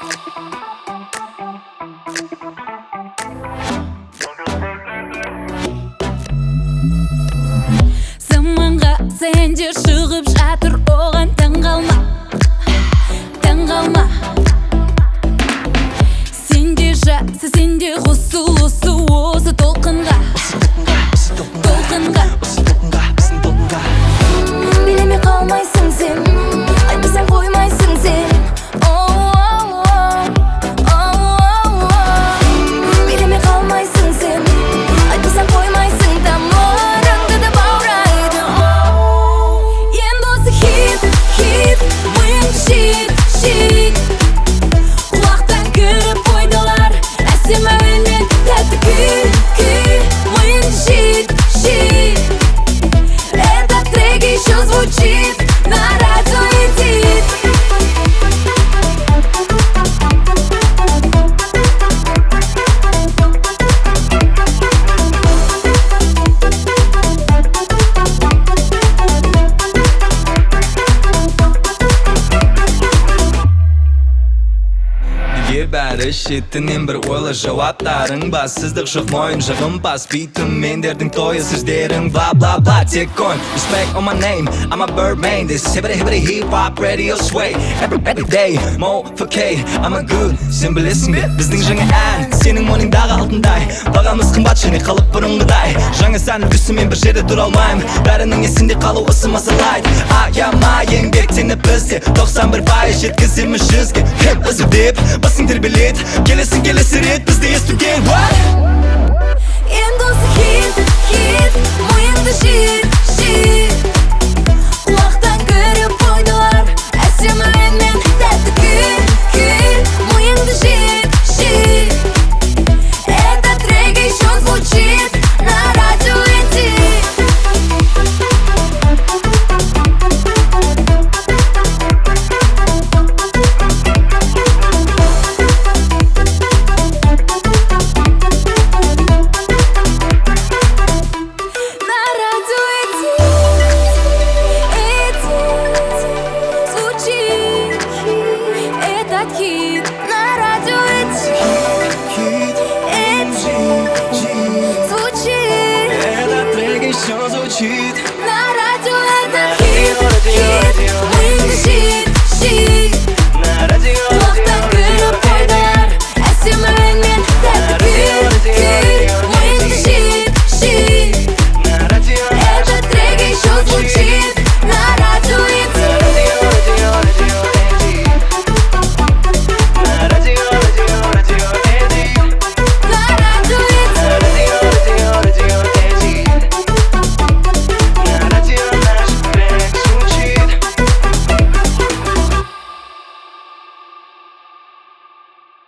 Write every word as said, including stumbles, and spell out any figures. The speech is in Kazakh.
Заманға сенде шығып жатыр, оған таң қалма, таң қалма. Сенде жақсы, сенде қосыл осы осы толқынға, толқынға. Билемей қалмайсың сен, айтпасаң қоймайсың сен. Билемей қалмайсың сен, айтпасаң қоймайсың. Тамырыңды да баурайды. Енді осы хит, хит, миыңды жит, жит. Құлақтан кіріп қойдылар әсем әуенмен тәтті күй, күй. Миыңды жит, жит. Этот трек еще звучит на радио Эдит. Неге бәрі шетінен бір ойлы жауаптарың бас? Сыздық жоқ мойын жағымпас бейтім мендердің тойы сөздерің бла бла бла. Тек қойын respect on my name, I'm a Birdman. This hibbity hibbity hip hop radio sway every, every day, mo for K, I'm a good. Сен білесің бе біздің жаңа ән сенің мойныңдағы алтындай. Бағамыз қымбат және қалып бұрынғыдай. Жаңа сән үлгісімен бір жерде тұра алмаймын. Бәрінің есінде қалу ысымасалайды. Аяма еңбектеніп бізде тоқсан бір пайыз жеткіземіз жүзге. Хеп өзі деп басың тербелет, келесің келесі рет бізді естуге. Енді осы хит, хит, миыңды жит, жит. Құлақтан кіріп қойдылар әсем әуенмен тәтті күй, күй. Миыңды жит, жит. Этот трек еще звучит на радио Эдит. На радио Эдит, Эдит. Звучит этот хит.